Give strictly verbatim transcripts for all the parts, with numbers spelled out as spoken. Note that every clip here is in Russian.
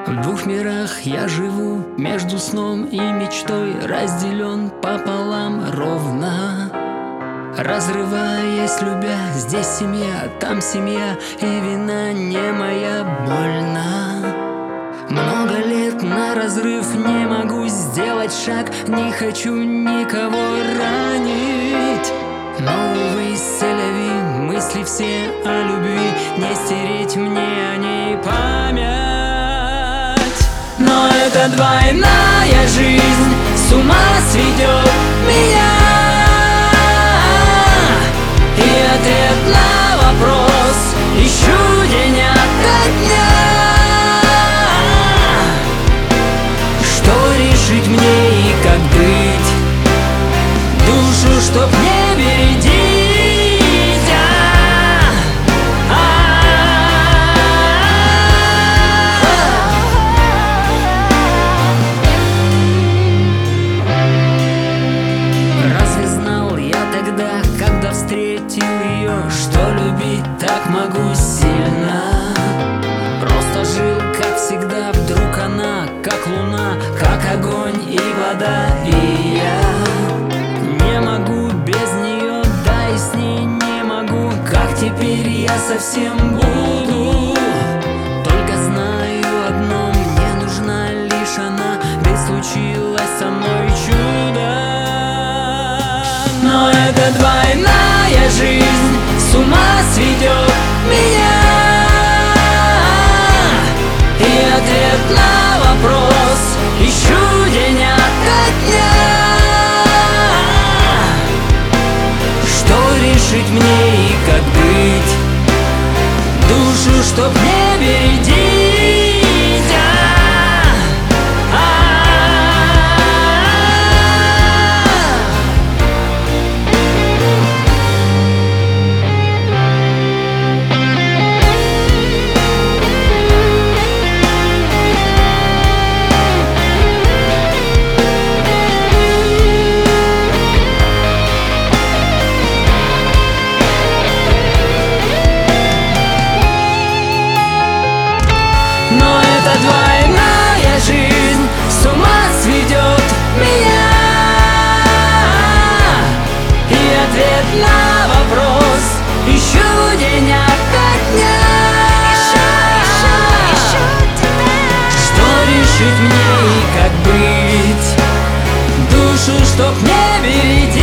В двух мирах я живу, между сном и мечтой, разделен пополам ровно. Разрываясь, любя, здесь семья, там семья, и вина не моя, больно. Много лет на разрыв, не могу сделать шаг, не хочу никого ранить. Но, увы, селяви, мысли все о любви, не стереть мне о ней память. Но это двойная жизнь, с ума сведет меня. И ответ на вопрос ищу день ото дня. Что решить мне и как быть? Душу, чтоб не бередить. Встретил ее, что любить так могу сильно. Просто жил, как всегда, вдруг она, как луна, как огонь и вода. И я не могу без нее, да и с ней не могу. Как теперь я совсем буду? Только знаю одно, мне нужна лишь она, ведь случилось со мной чудо. Но это двойная жизнь, с ума сведет меня. И ответ на вопрос ищу день ото дня. Что решить мне и как быть? Душу, чтоб не бередить. Двойная жизнь с ума сведет меня. И ответ на вопрос ищу день ото дня. Что решить мне и как быть? Душу, чтоб не бередить.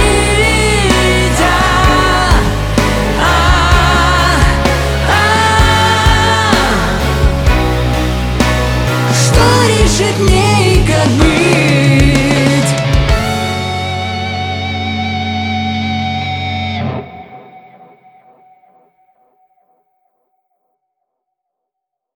Решить мне